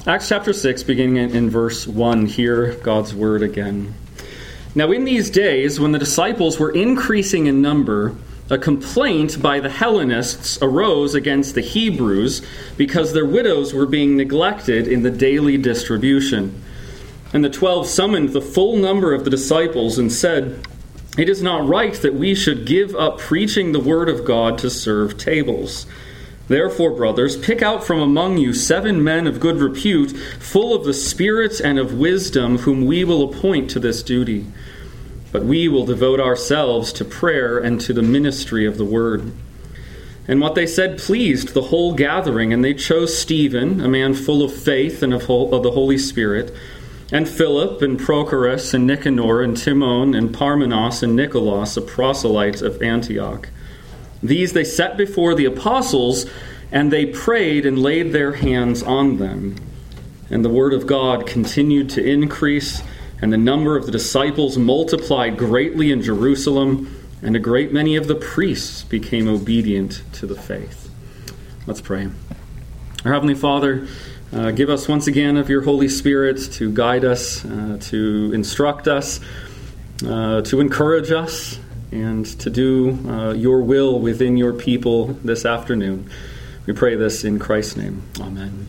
Acts chapter 6, beginning in verse 1, hear God's word again. Now in these days, when the disciples were increasing in number, a complaint by the Hellenists arose against the Hebrews because their widows were being neglected in the daily distribution. And the 12 summoned the full number of the disciples and said, "It is not right that we should give up preaching the word of God to serve tables. Therefore, brothers, pick out from among you 7 men of good repute, full of the Spirit and of wisdom, whom we will appoint to this duty. But we will devote ourselves to prayer and to the ministry of the word." And what they said pleased the whole gathering, and they chose Stephen, a man full of faith and of the Holy Spirit, and Philip, and Prochorus, and Nicanor, and Timon, and Parmenas, and Nicholas, a proselyte of Antioch. These they set before the apostles, and they prayed and laid their hands on them. And the word of God continued to increase, and the number of the disciples multiplied greatly in Jerusalem, and a great many of the priests became obedient to the faith. Let's pray. Our Heavenly Father, give us once again of your Holy Spirit to guide us, to instruct us, to encourage us, and to do your will within your people this afternoon. We pray this in Christ's name. Amen.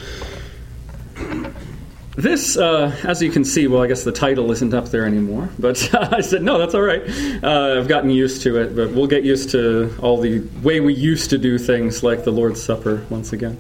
This, as you can see, well, I guess the title isn't up there anymore, but I said, no, that's all right. I've gotten used to it, but we'll get used to all the way we used to do things, like the Lord's Supper once again.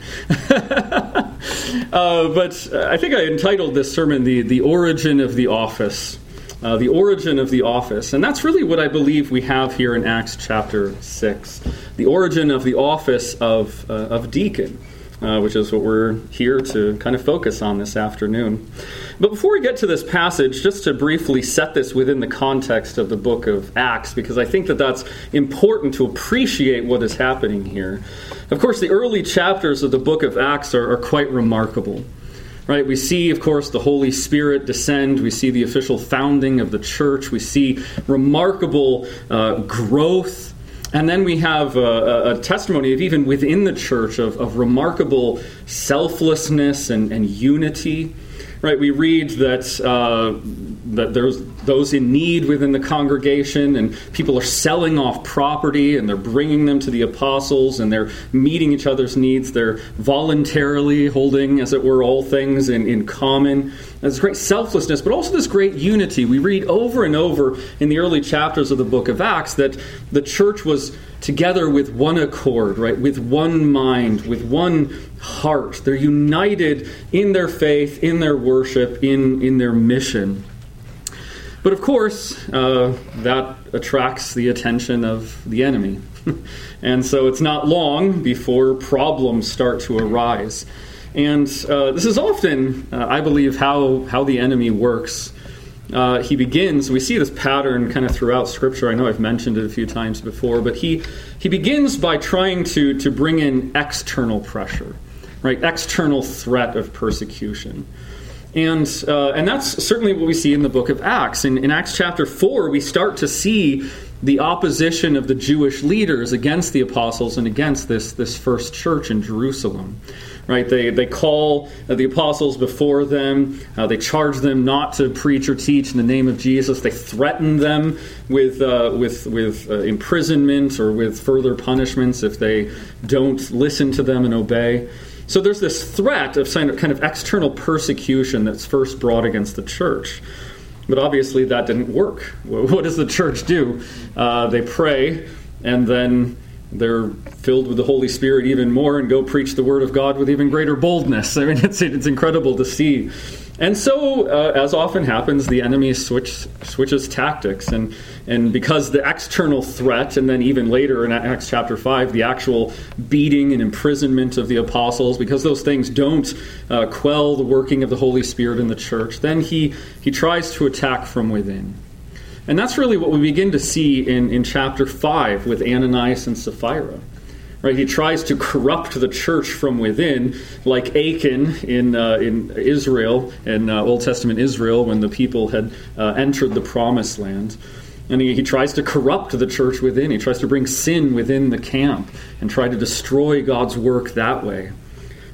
But I think I entitled this sermon, The Origin of the Office. The origin of the office. And that's really what I believe we have here in Acts chapter 6. The origin of the office of deacon, which is what we're here to kind of focus on this afternoon. But before we get to this passage, just to briefly set this within the context of the book of Acts, because I think that that's important to appreciate what is happening here. Of course, the early chapters of the book of Acts are quite remarkable. Right, we see, of course, the Holy Spirit descend. We see the official founding of the church. We see remarkable growth. And then we have a testimony of even within the church of remarkable selflessness and unity. Right, we read that there's those in need within the congregation, and people are selling off property, and they're bringing them to the apostles, and they're meeting each other's needs. They're voluntarily holding, as it were, all things in common. There's great selflessness, but also this great unity. We read over and over in the early chapters of the book of Acts that the church was together with one accord, right, with one mind, with one heart. They're united in their faith, in their worship, in their mission. But of course, that attracts the attention of the enemy. And so it's not long before problems start to arise. And this is often, I believe, how the enemy works. He begins, we see this pattern kind of throughout Scripture. I know I've mentioned it a few times before, but he begins by trying to bring in external pressure, right? External threat of persecution. And that's certainly what we see in the book of Acts. In Acts chapter 4, we start to see the opposition of the Jewish leaders against the apostles and against this first church in Jerusalem. Right? They call the apostles before them. They charge them not to preach or teach in the name of Jesus. They threaten them with imprisonment or with further punishments if they don't listen to them and obey. So there's this threat of kind of external persecution that's first brought against the church. But obviously that didn't work. What does the church do? They pray, and then they're filled with the Holy Spirit even more and go preach the Word of God with even greater boldness. I mean, it's incredible to see. And so, as often happens, the enemy switches tactics. And because the external threat, and then even later in Acts chapter 5, the actual beating and imprisonment of the apostles, because those things don't quell the working of the Holy Spirit in the church, then he tries to attack from within. And that's really what we begin to see in chapter 5 with Ananias and Sapphira. Right? He tries to corrupt the church from within, like Achan in Israel, in Old Testament Israel, when the people had entered the Promised Land. And he tries to corrupt the church within. He tries to bring sin within the camp and try to destroy God's work that way.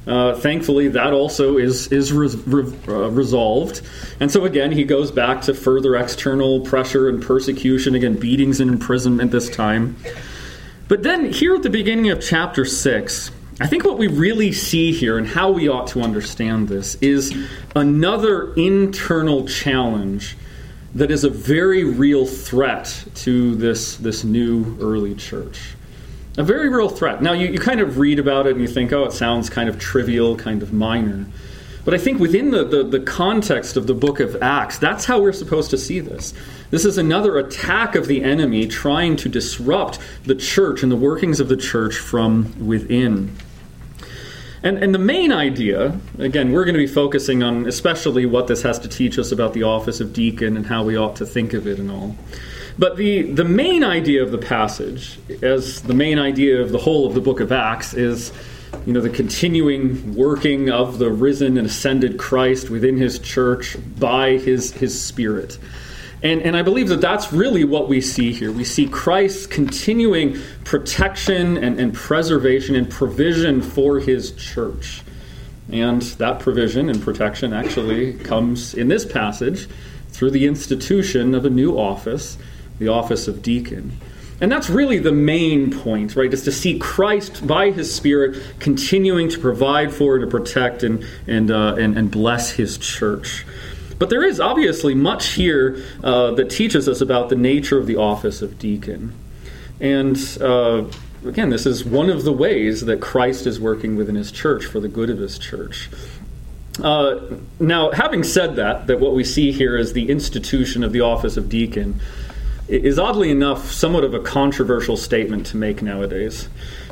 Thankfully, that also is resolved. And so again, he goes back to further external pressure and persecution, again, beatings and imprisonment this time. But then here at the beginning of chapter 6, I think what we really see here and how we ought to understand this is another internal challenge that is a very real threat to this new early church. A very real threat. Now, you kind of read about it and you think, oh, it sounds kind of trivial, kind of minor. But I think within the context of the book of Acts, that's how we're supposed to see this. This is another attack of the enemy trying to disrupt the church and the workings of the church from within. And the main idea, again, we're going to be focusing on especially what this has to teach us about the office of deacon and how we ought to think of it and all. But the main idea of the passage, as the main idea of the whole of the book of Acts, is the continuing working of the risen and ascended Christ within his church by his Spirit. And I believe that that's really what we see here. We see Christ's continuing protection and preservation and provision for his church. And that provision and protection actually comes in this passage through the institution of a new office, the office of deacon. And that's really the main point, right? Is to see Christ by his Spirit continuing to provide for, to protect, and bless his church. But there is obviously much here that teaches us about the nature of the office of deacon. And again, this is one of the ways that Christ is working within his church for the good of his church. Now, having said that what we see here is the institution of the office of deacon is oddly enough somewhat of a controversial statement to make nowadays.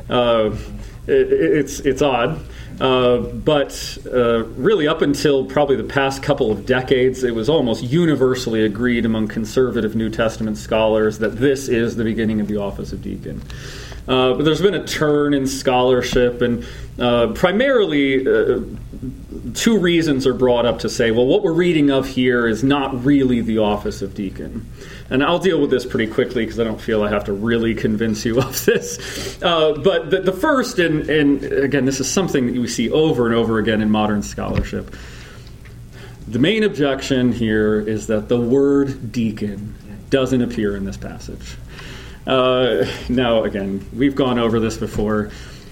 It's odd. But really up until probably the past couple of decades, it was almost universally agreed among conservative New Testament scholars that this is the beginning of the office of deacon. But there's been a turn in scholarship, and primarily two reasons are brought up to say, well, what we're reading of here is not really the office of deacon. And I'll deal with this pretty quickly because I don't feel I have to really convince you of this. But the first, and again, this is something that we see over and over again in modern scholarship. The main objection here is that the word deacon doesn't appear in this passage. Now, again, we've gone over this before.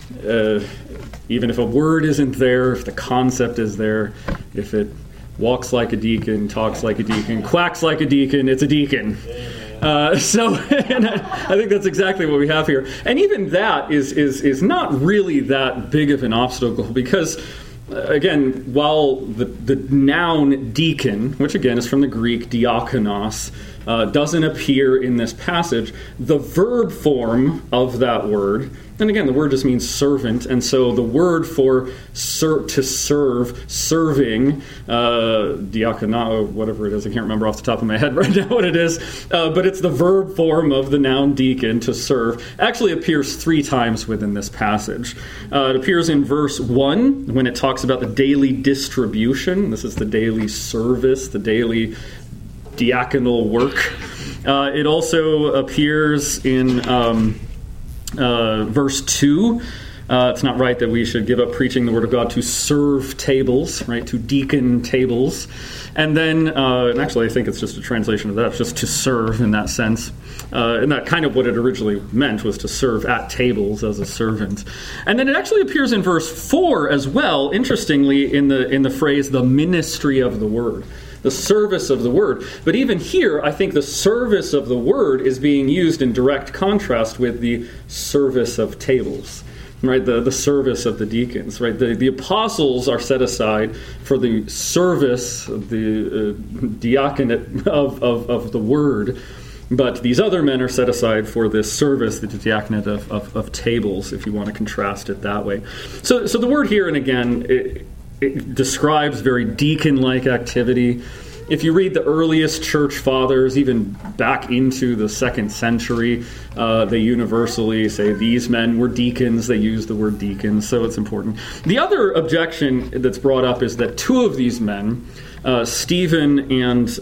Even if a word isn't there, if the concept is there, if it walks like a deacon, talks like a deacon, quacks like a deacon, it's a deacon. So and I think that's exactly what we have here. And even that is not really that big of an obstacle because, again, while the noun deacon, which again is from the Greek diakonos, doesn't appear in this passage, the verb form of that word, and again, the word just means servant, and so the word for to serve, serving, diakono, whatever it is, I can't remember off the top of my head right now what it is, but it's the verb form of the noun deacon, to serve, actually appears 3 times within this passage. It appears in verse 1 when it talks about the daily distribution. This is the daily service, the daily diaconal work. It also appears in verse 2. It's not right that we should give up preaching the word of God to serve tables, right? To deacon tables. And then, and actually I think it's just a translation of that, it's just to serve in that sense. And that kind of what it originally meant was to serve at tables as a servant. And then it actually appears in verse 4 as well, interestingly, in the phrase, the ministry of the word. The service of the word. But even here, I think the service of the word is being used in direct contrast with the service of tables, right? The service of the deacons, right? The apostles are set aside for the service, the diaconate of the word, but these other men are set aside for this service, the diaconate of tables, if you want to contrast it that way. So the word here, and again, it describes very deacon-like activity. If you read the earliest church fathers, even back into the 2nd century, they universally say these men were deacons. They use the word deacons, so it's important. The other objection that's brought up is that 2 of these men, Stephen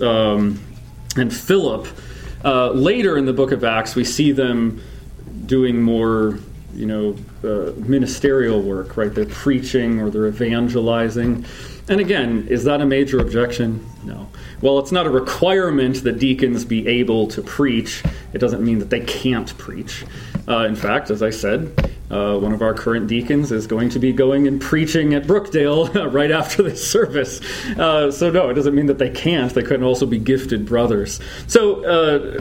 and Philip, later in the book of Acts, we see them doing more ministerial work, right? They're preaching or they're evangelizing. And again, is that a major objection? No. Well, it's not a requirement that deacons be able to preach. It doesn't mean that they can't preach. In fact, as I said, one of our current deacons is going to be going and preaching at Brookdale right after this service. So no, it doesn't mean that they can't. They could also be gifted brothers. So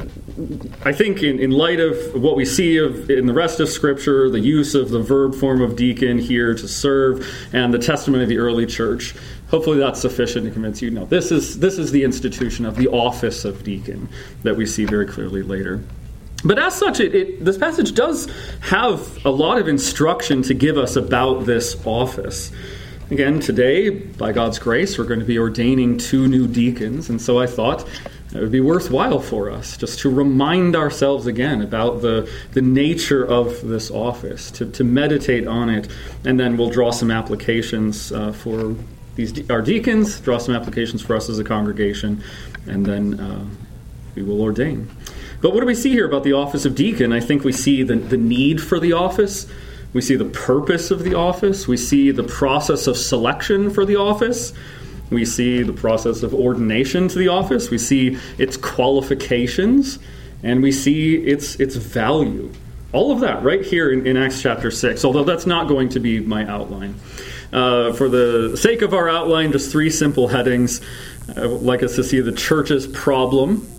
I think in light of what we see in the rest of Scripture, the use of the verb form of deacon here to serve, and the testimony of the early church, hopefully that's sufficient to convince you. No, this is the institution of the office of deacon that we see very clearly later. But as such, this passage does have a lot of instruction to give us about this office. Again, today, by God's grace, we're going to be ordaining 2 new deacons, and so I thought it would be worthwhile for us just to remind ourselves again about the nature of this office, to meditate on it, and then we'll draw some applications for our deacons, draw some applications for us as a congregation, and then we will ordain. But what do we see here about the office of deacon? I think we see the need for the office. We see the purpose of the office. We see the process of selection for the office. We see the process of ordination to the office. We see its qualifications. And we see its value. All of that right here in Acts chapter 6, although that's not going to be my outline. For the sake of our outline, just 3 simple headings. I would like us to see the church's problem,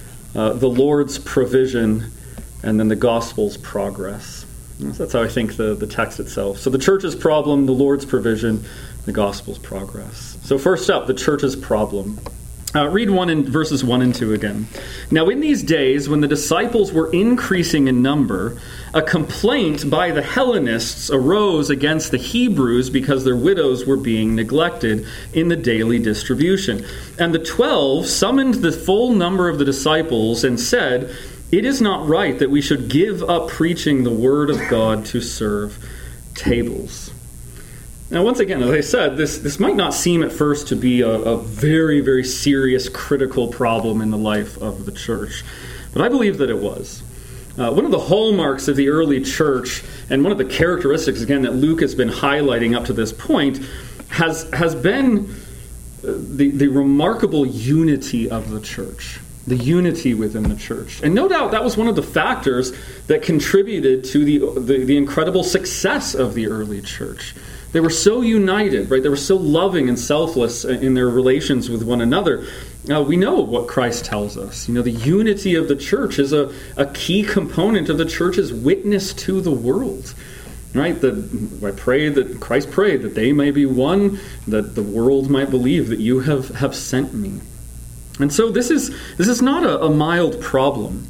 the Lord's provision, and then the gospel's progress. So that's how I think the text itself. So the church's problem, the Lord's provision, the gospel's progress. So first up, the church's problem. Read verses 1 and 2 again. Now in these days, when the disciples were increasing in number, a complaint by the Hellenists arose against the Hebrews because their widows were being neglected in the daily distribution. And the 12 summoned the full number of the disciples and said, "It is not right that we should give up preaching the word of God to serve tables." Now, once again, as I said, this might not seem at first to be a very, very serious, critical problem in the life of the church, but I believe that it was. One of the hallmarks of the early church, and one of the characteristics, again, that Luke has been highlighting up to this point, has been the remarkable unity of the church. The unity within the church. And no doubt that was one of the factors that contributed to the incredible success of the early church. They were so united, right? They were so loving and selfless in their relations with one another. We know what Christ tells us. The unity of the church is a key component of the church's witness to the world. Right? Christ prayed that they may be one, that the world might believe that you have sent me. And so this is not a mild problem.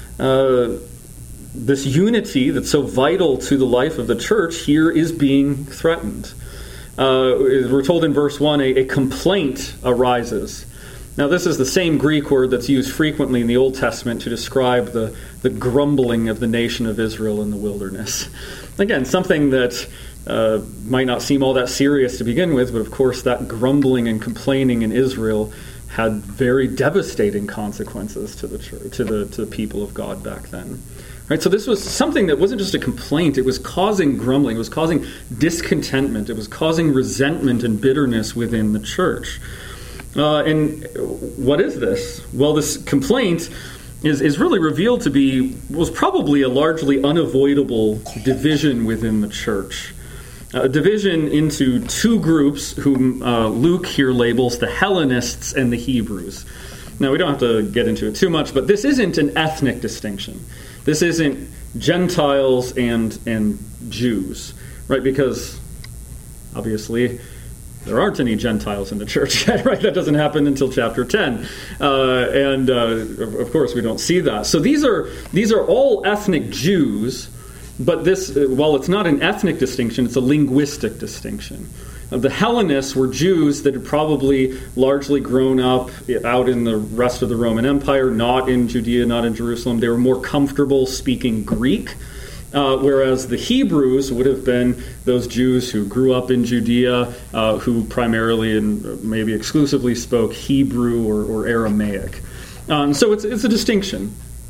This unity that's so vital to the life of the church here is being threatened. We're told in verse 1, a complaint arises. Now this is the same Greek word that's used frequently in the Old Testament to describe the grumbling of the nation of Israel in the wilderness. Again, something that might not seem all that serious to begin with, but of course that grumbling and complaining in Israel had very devastating consequences to the church, to the people of God back then. Right, so this was something that wasn't just a complaint. It was causing grumbling. It was causing discontentment. It was causing resentment and bitterness within the church. And what is this? Well, this complaint is really revealed to was probably a largely unavoidable division within the church. A division into 2 groups whom Luke here labels the Hellenists and the Hebrews. Now, we don't have to get into it too much, but this isn't an ethnic distinction. This isn't Gentiles and Jews, right? Because, obviously, there aren't any Gentiles in the church yet, right? That doesn't happen until chapter 10. And of course, we don't see that. So these are all ethnic Jews, but this, while it's not an ethnic distinction, it's a linguistic distinction. The Hellenists were Jews that had probably largely grown up out in the rest of the Roman Empire, not in Judea, not in Jerusalem. They were more comfortable speaking Greek, whereas the Hebrews would have been those Jews who grew up in Judea, who primarily and maybe exclusively spoke Hebrew or Aramaic. So it's a distinction.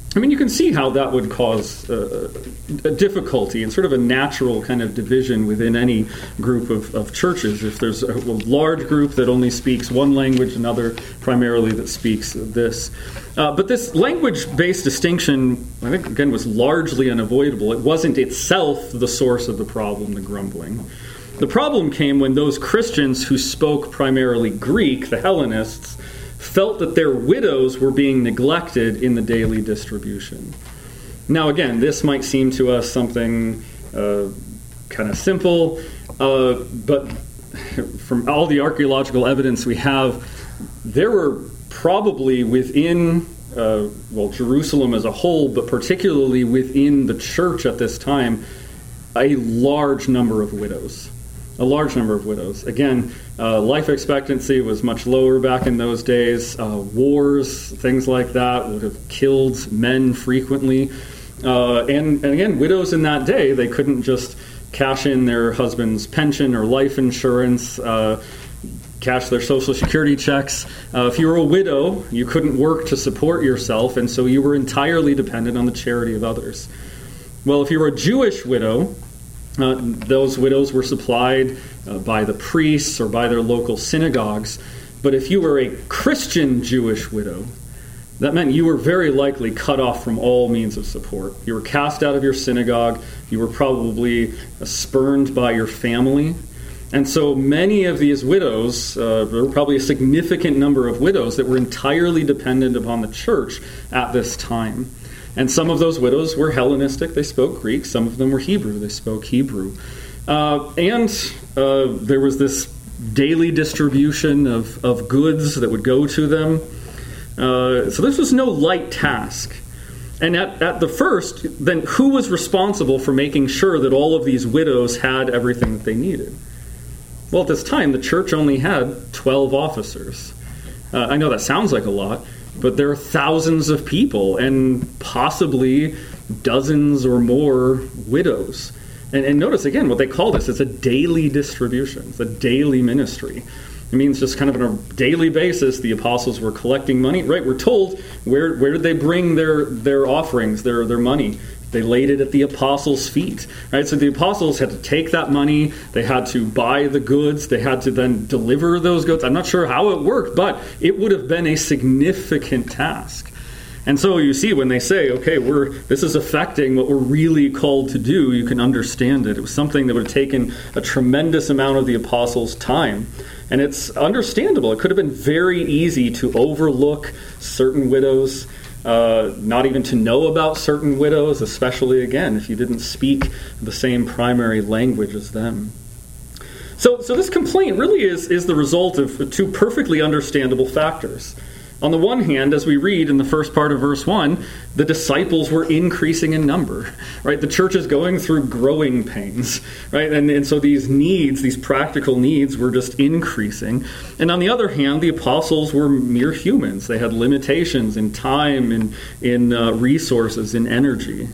I mean, you can see how that would cause a difficulty and sort of a natural kind of division within any group of churches. If there's a large group that only speaks one language, another primarily that speaks this. But this language-based distinction, I think, again, was largely unavoidable. It wasn't itself the source of the problem, the grumbling. The problem came when those Christians who spoke primarily Greek, the Hellenists, felt that their widows were being neglected in the daily distribution. Now, again, this might seem to us something kind of simple, but from all the archaeological evidence we have, there were probably within, Jerusalem as a whole, but particularly within the church at this time, a large number of widows. A large number of widows. Again, life expectancy was much lower back in those days. Wars, things like that, would have killed men frequently. And again, widows in that day, they couldn't just cash in their husband's pension or life insurance, cash their Social Security checks. If you were a widow, you couldn't work to support yourself, and so you were entirely dependent on the charity of others. Well, if you were a Jewish widow, those widows were supplied by the priests or by their local synagogues. But if you were a Christian Jewish widow, that meant you were very likely cut off from all means of support. You were cast out of your synagogue. You were probably spurned by your family. And so many of these widows, there were probably a significant number of widows that were entirely dependent upon the church at this time. And some of those widows were Hellenistic, they spoke Greek. Some of them were Hebrew, they spoke Hebrew. And there was this daily distribution of goods that would go to them. So this was no light task. And at the first, then who was responsible for making sure that all of these widows had everything that they needed? Well, at this time, the church only had 12 officers. I know that sounds like a lot, but there are thousands of people and possibly dozens or more widows. And notice, again, what they call this is a daily distribution. It's a daily ministry. It means just kind of on a daily basis, the apostles were collecting money. Right, we're told, where did they bring their offerings, their money? They laid it at the apostles' feet. Right, so the apostles had to take that money. They had to buy the goods. They had to then deliver those goods. I'm not sure how it worked, but it would have been a significant task. And so you see when they say, okay, this is affecting what we're really called to do, you can understand it. It was something that would have taken a tremendous amount of the apostles' time. And it's understandable. It could have been very easy to overlook certain widows, not even to know about certain widows, especially, again, if you didn't speak the same primary language as them. So this complaint really is the result of two perfectly understandable factors. On the one hand, as we read in the first part of verse 1, the disciples were increasing in number, right? The church is going through growing pains, right? And so these needs, these practical needs, were just increasing. And on the other hand, the apostles were mere humans. They had limitations in time, in resources, in energy.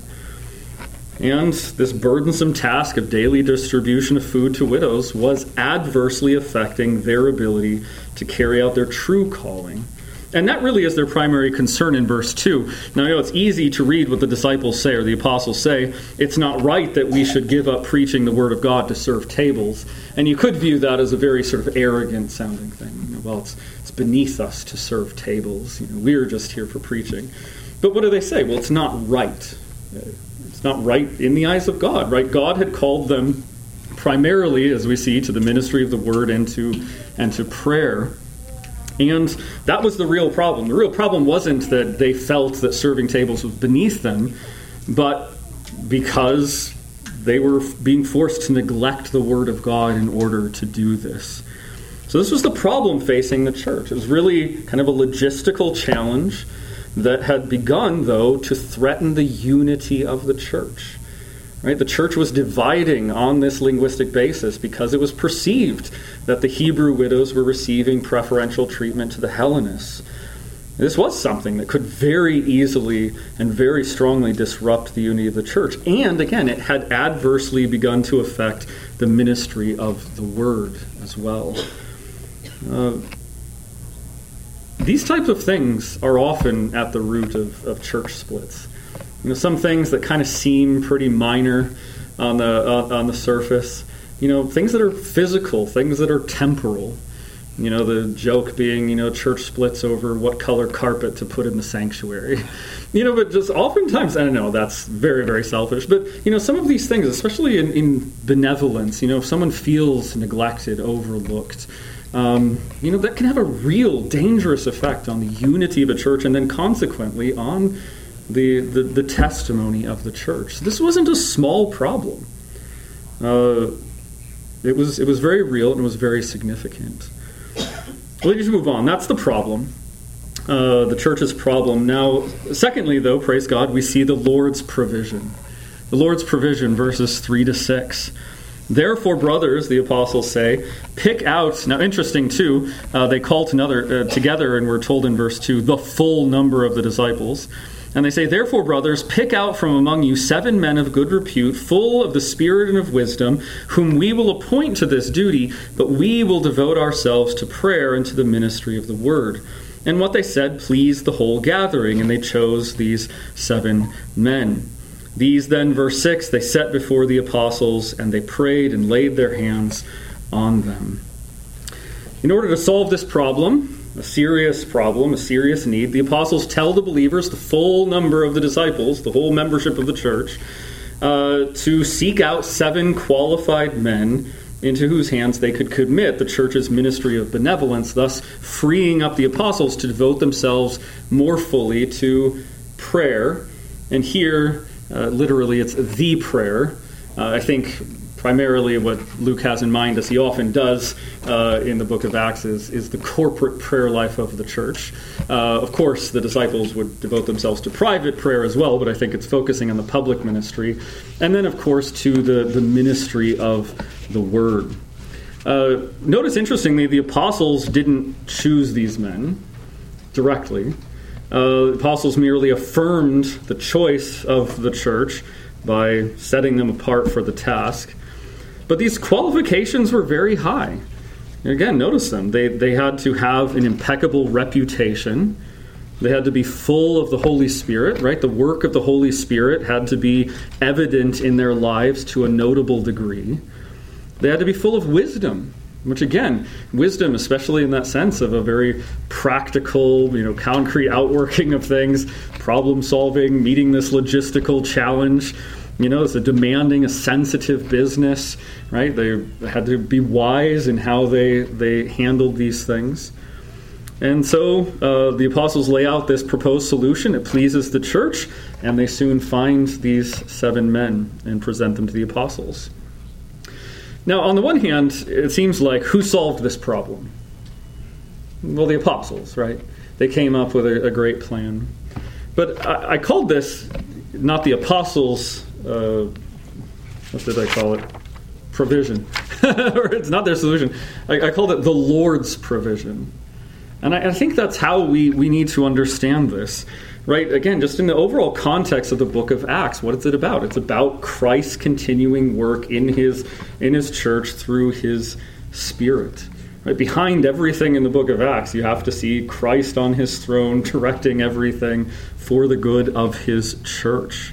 And this burdensome task of daily distribution of food to widows was adversely affecting their ability to carry out their true calling. And that really is their primary concern in verse 2. Now, I know it's easy to read what the disciples say or the apostles say. It's not right that we should give up preaching the word of God to serve tables. And you could view that as a very sort of arrogant sounding thing. Well, it's beneath us to serve tables. We're just here for preaching. But what do they say? Well, it's not right. It's not right in the eyes of God, right? God had called them primarily, as we see, to the ministry of the word and to prayer. And that was the real problem. The real problem wasn't that they felt that serving tables was beneath them, but because they were being forced to neglect the word of God in order to do this. So this was the problem facing the church. It was really kind of a logistical challenge that had begun, though, to threaten the unity of the church. Right? The church was dividing on this linguistic basis because it was perceived that the Hebrew widows were receiving preferential treatment to the Hellenists. This was something that could very easily and very strongly disrupt the unity of the church. And again, it had adversely begun to affect the ministry of the word as well. these types of things are often at the root of church splits. Some things that kind of seem pretty minor on the surface. Things that are physical, things that are temporal. The joke being, church splits over what color carpet to put in the sanctuary. But just oftentimes, I don't know, that's very, very selfish. But, some of these things, especially in benevolence, if someone feels neglected, overlooked, that can have a real dangerous effect on the unity of a church and then consequently on the testimony of the church. So this wasn't a small problem. It was very real and it was very significant. Let's just move on. That's the problem. The church's problem. Now, secondly, though, praise God, we see the Lord's provision. The Lord's provision, verses 3-6. Therefore, brothers, the apostles say, pick out. Now, interesting too. They call together, and we're told in verse 2, the full number of the disciples. And they say, therefore, brothers, pick out from among you 7 men of good repute, full of the Spirit and of wisdom, whom we will appoint to this duty, but we will devote ourselves to prayer and to the ministry of the word. And what they said pleased the whole gathering, and they chose these 7 men. These then, verse 6, they set before the apostles, and they prayed and laid their hands on them. In order to solve this problem, a serious need, the apostles tell the believers, the full number of the disciples, the whole membership of the church, to seek out 7 qualified men into whose hands they could commit the church's ministry of benevolence, thus freeing up the apostles to devote themselves more fully to prayer. And here, literally, it's the prayer. I think primarily what Luke has in mind, as he often does in the book of Acts, is the corporate prayer life of the church. Of course, the disciples would devote themselves to private prayer as well, but I think it's focusing on the public ministry. And then, of course, to the ministry of the word. Notice, interestingly, the apostles didn't choose these men directly. The apostles merely affirmed the choice of the church by setting them apart for the task. But these qualifications were very high. Again, notice them. They had to have an impeccable reputation. They had to be full of the Holy Spirit, right? The work of the Holy Spirit had to be evident in their lives to a notable degree. They had to be full of wisdom, which again, wisdom, especially in that sense of a very practical, concrete outworking of things, problem solving, meeting this logistical challenge. It's a demanding, a sensitive business, right? They had to be wise in how they handled these things. And so the apostles lay out this proposed solution. It pleases the church, and they soon find these 7 men and present them to the apostles. Now, on the one hand, it seems like who solved this problem? Well, the apostles, right? They came up with a great plan. But I called this not the apostles' what did I call it? Provision. Or it's not their solution. I called it the Lord's provision. And I think that's how we need to understand this. Right? Again, just in the overall context of the book of Acts, what is it about? It's about Christ's continuing work in his church through his Spirit. Right? Behind everything in the book of Acts, you have to see Christ on his throne directing everything for the good of his church.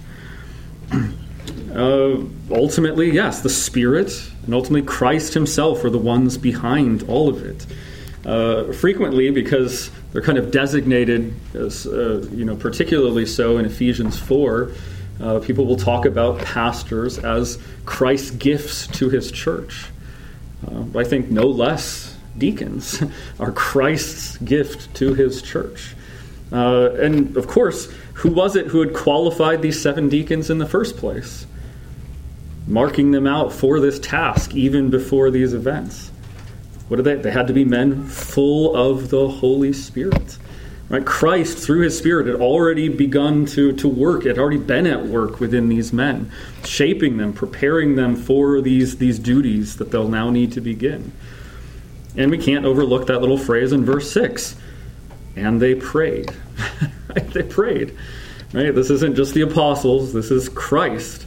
Ultimately, yes, the Spirit and ultimately Christ himself are the ones behind all of it. Frequently, because they're kind of designated as, particularly so in Ephesians 4, people will talk about pastors as Christ's gifts to his church. I think no less deacons are Christ's gift to his church. And of course, who was it who had qualified these 7 deacons in the first place? Marking them out for this task even before these events. What are they? They had to be men full of the Holy Spirit. Right? Christ, through his Spirit, had already begun to work. It had already been at work within these men, shaping them, preparing them for these duties that they'll now need to begin. And we can't overlook that little phrase in verse 6. And they prayed. Right? They prayed. Right? This isn't just the apostles. This is Christ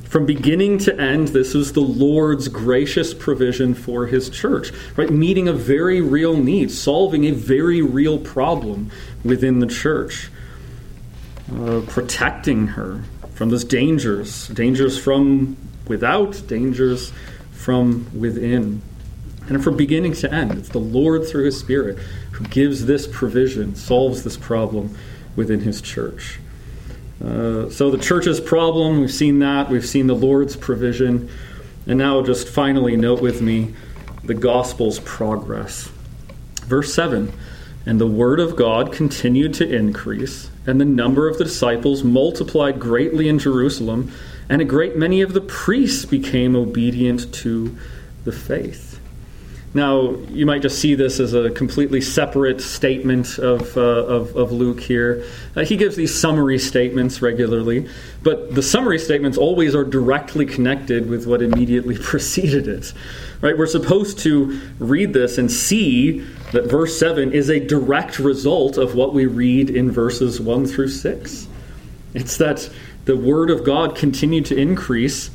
From beginning to end, this was the Lord's gracious provision for his church, right? Meeting a very real need, solving a very real problem within the church, protecting her from those dangers from without, dangers from within. And from beginning to end, it's the Lord through his Spirit who gives this provision, solves this problem within his church. So the church's problem, we've seen that. We've seen the Lord's provision. And now just finally note with me the gospel's progress. Verse 7, and the word of God continued to increase, and the number of the disciples multiplied greatly in Jerusalem, and a great many of the priests became obedient to the faith. Now, you might just see this as a completely separate statement of Luke here. He gives these summary statements regularly, but the summary statements always are directly connected with what immediately preceded it. Right? We're supposed to read this and see that verse 7 is a direct result of what we read in verses 1 through 6. It's that the word of God continued to increase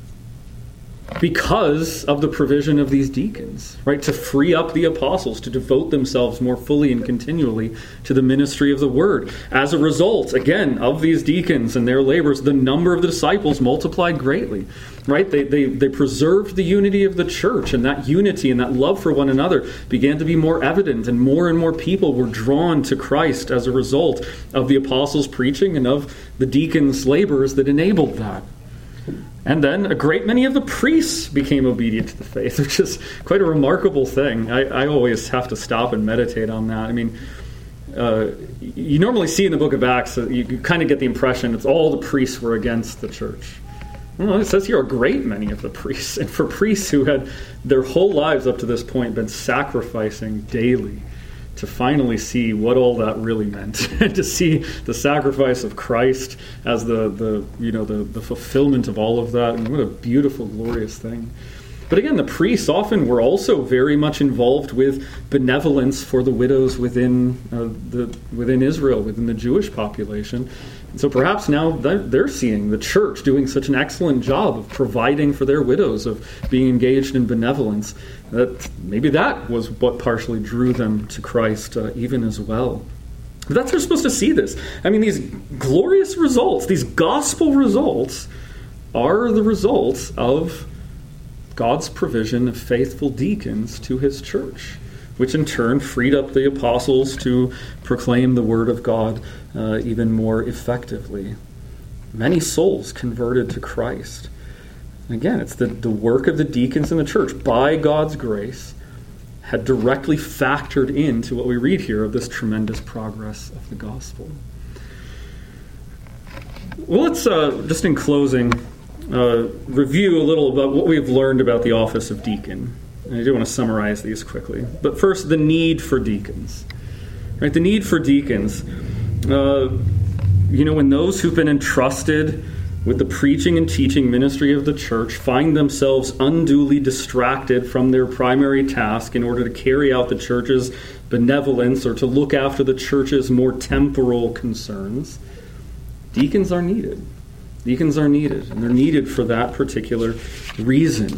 because of the provision of these deacons, right? To free up the apostles to devote themselves more fully and continually to the ministry of the word. As a result, again, of these deacons and their labors, the number of the disciples multiplied greatly, right? They preserved the unity of the church, and that unity and that love for one another began to be more evident, and more people were drawn to Christ as a result of the apostles' preaching and of the deacons' labors that enabled that. And then a great many of the priests became obedient to the faith, which is quite a remarkable thing. I always have to stop and meditate on that. I mean, you normally see in the book of Acts, you kind of get the impression it's all the priests were against the church. Well, it says here a great many of the priests. And for priests who had their whole lives up to this point been sacrificing daily, to finally see what all that really meant, and to see the sacrifice of Christ as the fulfillment of all of that, and what a beautiful, glorious thing. But again, the priests often were also very much involved with benevolence for the widows within Israel, within the Jewish population. And so perhaps now they're seeing the church doing such an excellent job of providing for their widows, of being engaged in benevolence, that maybe that was what partially drew them to Christ even as well. But that's how we're supposed to see this. I mean, these glorious results, these gospel results, are the results of God's provision of faithful deacons to his church, which in turn freed up the apostles to proclaim the word of God even more effectively. Many souls converted to Christ. And again, it's the work of the deacons in the church, by God's grace, had directly factored into what we read here of this tremendous progress of the gospel. Well, let's, just in closing, review a little about what we've learned about the office of deacon. And I do want to summarize these quickly. But first, the need for deacons. Right, the need for deacons. When those who've been entrusted with the preaching and teaching ministry of the church find themselves unduly distracted from their primary task in order to carry out the church's benevolence or to look after the church's more temporal concerns, deacons are needed. Deacons are needed, and they're needed for that particular reason.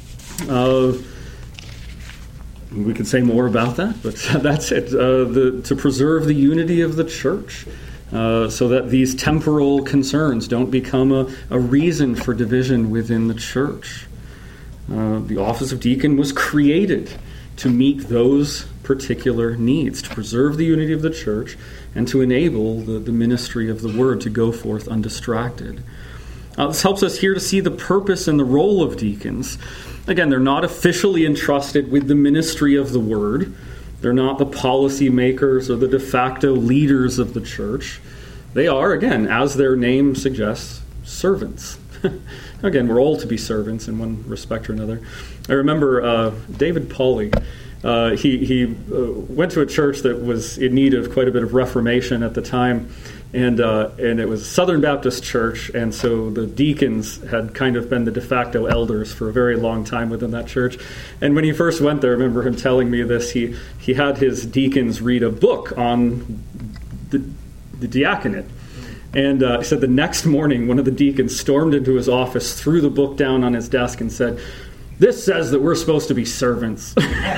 We could say more about that, but that's it. To preserve the unity of the church, so that these temporal concerns don't become a reason for division within the church. The office of deacon was created to meet those particular needs, to preserve the unity of the church and to enable the ministry of the word to go forth undistracted. This helps us here to see the purpose and the role of deacons. Again, they're not officially entrusted with the ministry of the word. They're not the policy makers or the de facto leaders of the church. They are, again, as their name suggests, servants. Again, we're all to be servants in one respect or another. I remember David Pauly. He went to a church that was in need of quite a bit of reformation at the time, and it was a Southern Baptist church, and so the deacons had kind of been the de facto elders for a very long time within that church. And when he first went there, I remember him telling me this, he had his deacons read a book on the diaconate. And he said the next morning, one of the deacons stormed into his office, threw the book down on his desk, and said, "This says that we're supposed to be servants."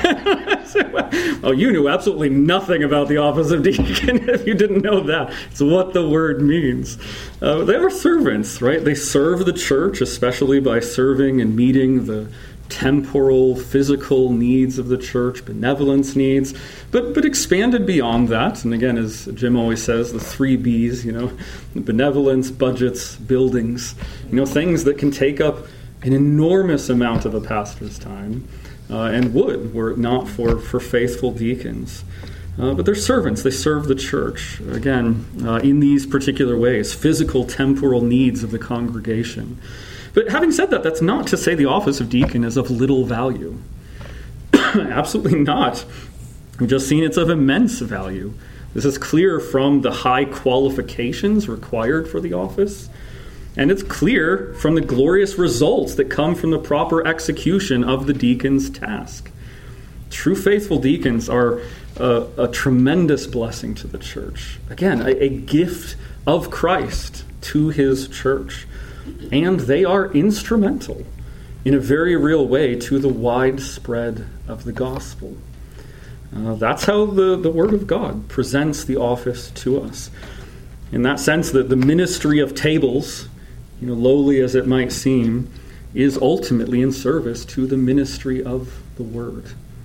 Oh, you knew absolutely nothing about the office of deacon if you didn't know that. It's what the word means. They are servants, right? They serve the church, especially by serving and meeting the temporal, physical needs of the church, benevolence needs, but expanded beyond that. And again, as Jim always says, the 3 B's, benevolence, budgets, buildings, things that can take up an enormous amount of a pastor's time, and would, were it not for faithful deacons. But they're servants. They serve the church, again, in these particular ways, physical, temporal needs of the congregation. But having said that, that's not to say the office of deacon is of little value. Absolutely not. We've just seen it's of immense value. This is clear from the high qualifications required for the office. And it's clear from the glorious results that come from the proper execution of the deacon's task. True faithful deacons are a tremendous blessing to the church. Again, a gift of Christ to his church. And they are instrumental in a very real way to the widespread of the gospel. That's how the Word of God presents the office to us. In that sense, that the ministry of tables, lowly as it might seem, is ultimately in service to the ministry of the Word.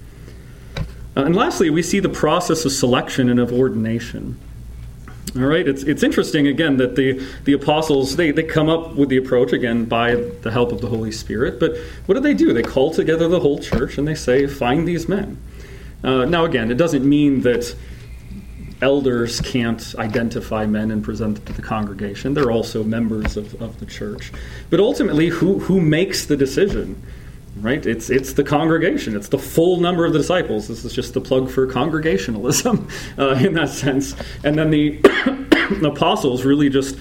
And lastly, we see the process of selection and of ordination. All right, it's interesting, again, that the apostles, they come up with the approach, again, by the help of the Holy Spirit. But what do? They call together the whole church and they say, find these men. Now, again, it doesn't mean that elders can't identify men and present them to the congregation. They're also members of the church. But ultimately, who makes the decision? Right? It's the congregation. It's the full number of the disciples. This is just the plug for congregationalism in that sense. And then the apostles really just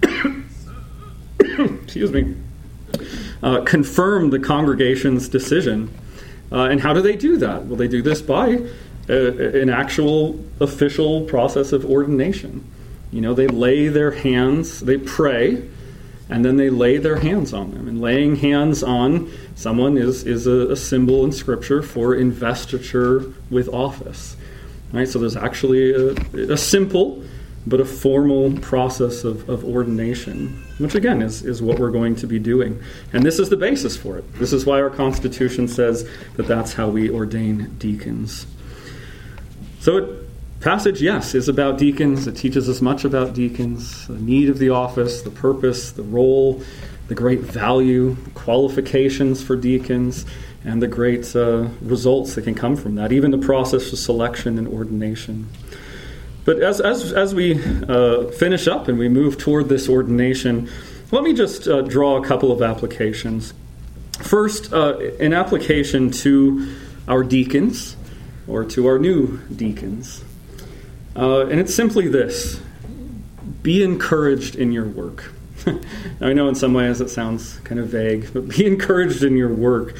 confirm the congregation's decision. And how do they do that? Well, they do this by an actual official process of ordination. They lay their hands, they pray, and then they lay their hands on them. And laying hands on someone is a symbol in Scripture for investiture with office. Right? So there's actually a simple but a formal process of ordination, which again is what we're going to be doing. And this is the basis for it. This is why our Constitution says that that's how we ordain deacons. So passage, yes, is about deacons. It teaches us much about deacons, the need of the office, the purpose, the role, the great value, qualifications for deacons, and the great results that can come from that, even the process of selection and ordination. But as we finish up and we move toward this ordination, let me just draw a couple of applications. First, an application to our deacons, or to our new deacons. And it's simply this: be encouraged in your work. I know in some ways it sounds kind of vague, but be encouraged in your work.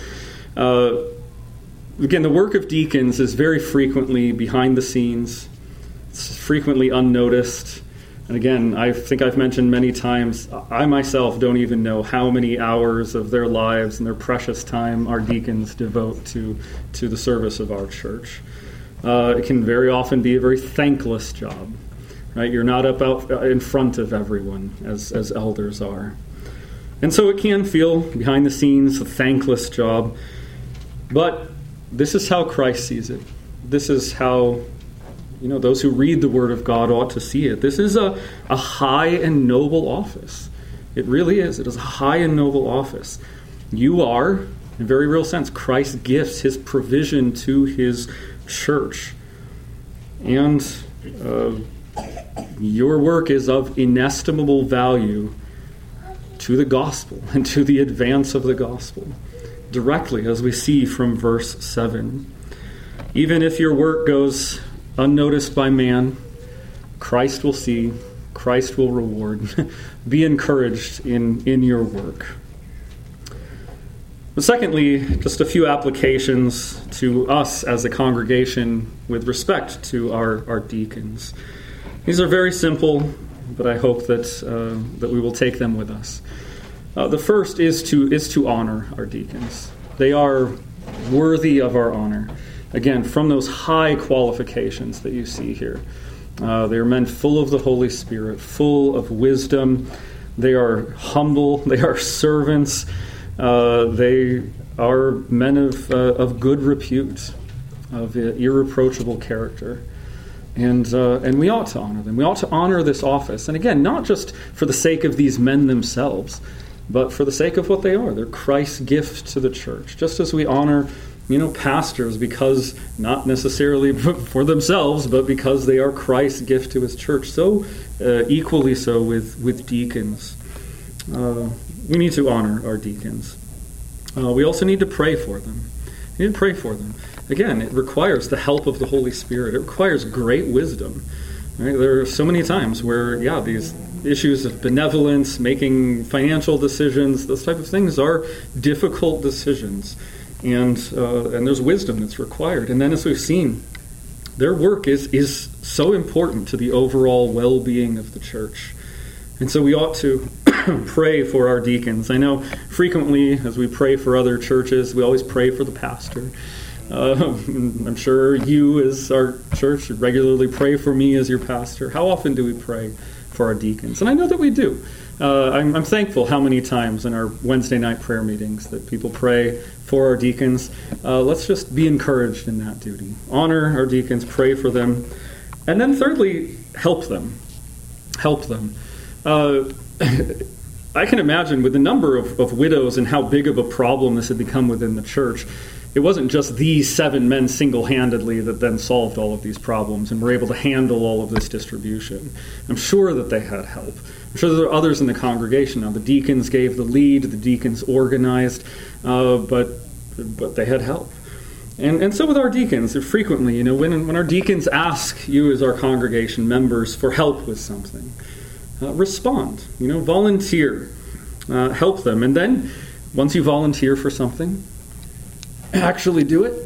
Again, the work of deacons is very frequently behind the scenes. It's frequently unnoticed. And again, I think I've mentioned many times, I myself don't even know how many hours of their lives and their precious time our deacons devote to the service of our church. It can very often be a very thankless job. Right? You're not up out in front of everyone as elders are. And so it can feel, behind the scenes, a thankless job. But this is how Christ sees it. This is how those who read the Word of God ought to see it. This is a high and noble office. It really is. It is a high and noble office. You are, in a very real sense, Christ's gifts, his provision to his church. And your work is of inestimable value to the gospel and to the advance of the gospel, directly, as we see from verse 7. Even if your work goes unnoticed by man, Christ will see, Christ will reward. Be encouraged in your work. But secondly, just a few applications to us as a congregation with respect to our deacons. These are very simple, but I hope that we will take them with us. The first is to honor our deacons. They are worthy of our honor. Again, from those high qualifications that you see here. They are men full of the Holy Spirit, full of wisdom. They are humble. They are servants. They are men of good repute, of irreproachable character. And we ought to honor them. We ought to honor this office. And again, not just for the sake of these men themselves, but for the sake of what they are. They're Christ's gift to the church. Just as we honor pastors because not necessarily for themselves, but because they are Christ's gift to his church. So equally so with deacons. We need to honor our deacons. We also need to pray for them. We need to pray for them. Again, it requires the help of the Holy Spirit. It requires great wisdom. Right? There are so many times where, these issues of benevolence, making financial decisions, those type of things are difficult decisions. And there's wisdom that's required. And then as we've seen, their work is so important to the overall well-being of the church. And so we ought to pray for our deacons. I know frequently as we pray for other churches, we always pray for the pastor. I'm sure you as our church regularly pray for me as your pastor. How often do we pray for our deacons? And I know that we do. I'm thankful how many times in our Wednesday night prayer meetings that people pray for our deacons. Let's just be encouraged in that duty. Honor our deacons, pray for them. And then thirdly, help them. Help them. I can imagine with the number of widows and how big of a problem this had become within the church, it wasn't just these 7 men single-handedly that then solved all of these problems and were able to handle all of this distribution. I'm sure that they had help. I'm sure there are others in the congregation. Now, the deacons gave the lead, the deacons organized, but they had help. And so with our deacons, frequently, when our deacons ask you as our congregation members for help with something, respond, volunteer, help them. And then, once you volunteer for something, actually do it.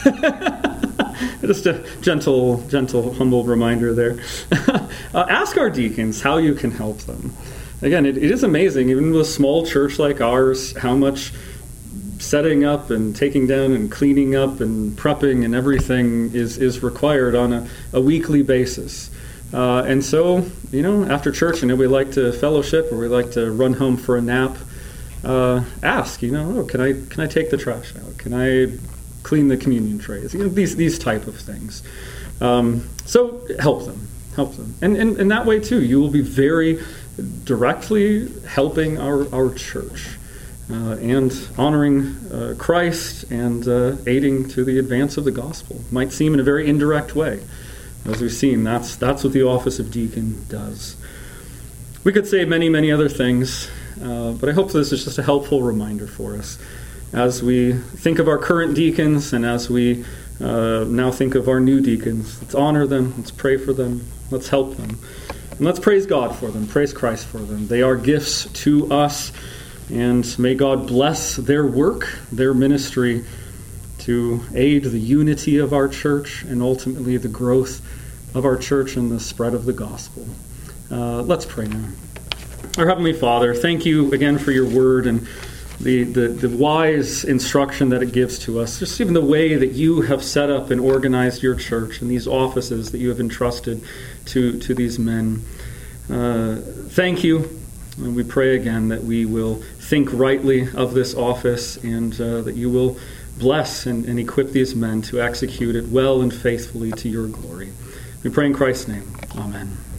Just a gentle, humble reminder there. Ask our deacons how you can help them. Again, it is amazing, even with a small church like ours, how much setting up and taking down and cleaning up and prepping and everything is required on a weekly basis. And so, after church, we like to fellowship or we like to run home for a nap. Ask, can I take the trash out? Can I clean the communion trays? These type of things. So help them. And that way too, you will be very directly helping our church and honoring Christ and aiding to the advance of the gospel. Might seem in a very indirect way. As we've seen, that's what the office of deacon does. We could say many, many other things, but I hope this is just a helpful reminder for us as we think of our current deacons and as we now think of our new deacons. Let's honor them, let's pray for them, let's help them, and let's praise God for them, praise Christ for them. They are gifts to us, and may God bless their work, their ministry, to aid the unity of our church and ultimately the growth of our church and the spread of the gospel. Let's pray now. Our Heavenly Father, thank you again for your word and the wise instruction that it gives to us, just even the way that you have set up and organized your church and these offices that you have entrusted to these men. Thank you, and we pray again that we will think rightly of this office and that you will bless and equip these men to execute it well and faithfully to your glory. We pray in Christ's name. Amen.